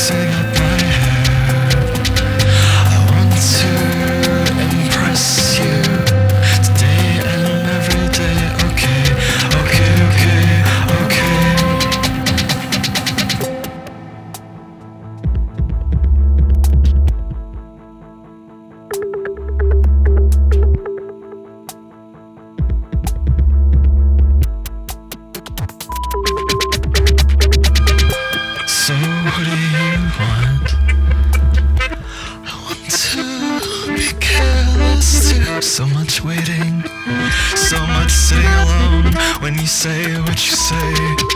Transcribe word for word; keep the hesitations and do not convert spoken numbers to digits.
messing up my hair. I want to impress you today and every day. Okay, okay, okay, okay. So what do you want? I want to be careless too. So much waiting, so much sitting alone when you say what you say.